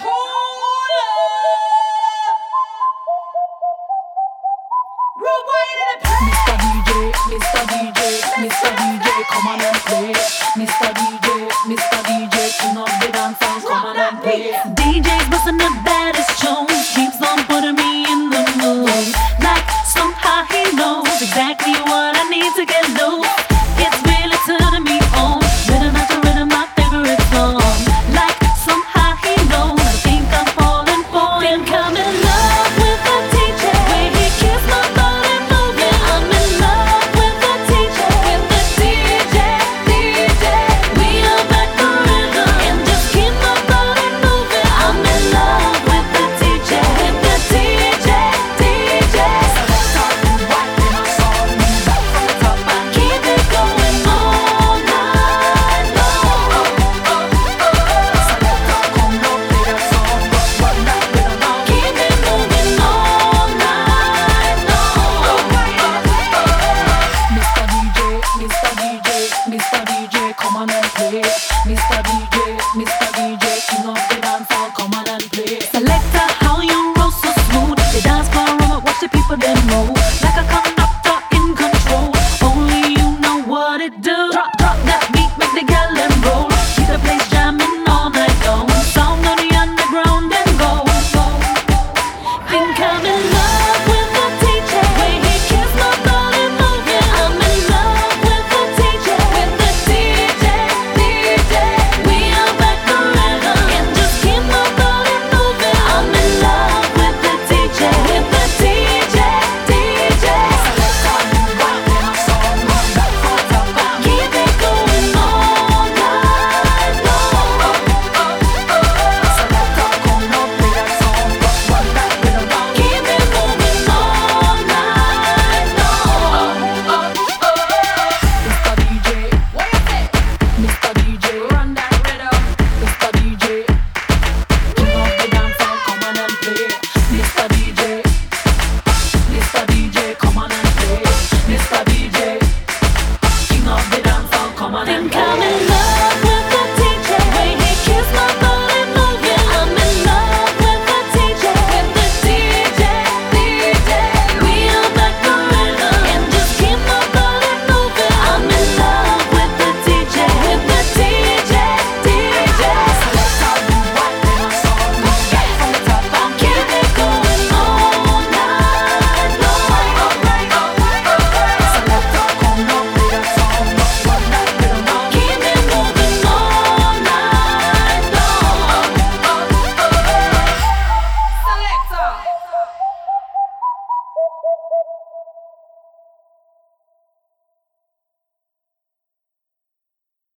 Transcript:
Mr. DJ, Mr. DJ, come on and play. Mr. DJ, Mr. DJ, king of the dance hall, come on and play. DJ's bustin' the baddest tunes, keeps on putting me in the mood. Like somehow he knows exactly what I need to get loose. It's really turning me on. Rhythm after rhythm, my favorite song. Like somehow he knows. I think I'm falling for him. I'm in love with the DJ, when he keeps my body moving. I'm in love with the DJ, with the DJ, DJ. We are back for rhythm and just keep my body moving. I'm in love with the DJ, with the DJ, DJ. Start and white in a song, back from the top. I keep it going all night long. Selector, come now, play that song, run that rhythm on. Keep it moving all night long. Mr. DJ, Mr. DJ, Mr. DJ, come on and play. Mr. DJ, Mr. DJ, king of the dance hall, come on and play.